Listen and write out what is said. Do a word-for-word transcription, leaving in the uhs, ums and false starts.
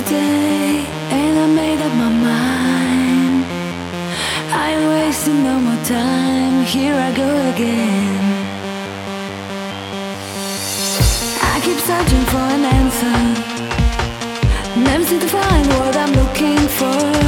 day, and I made up my mind. I ain't wasting no more time, here I go again. I keep searching for an answer, never seem to find what I'm looking for.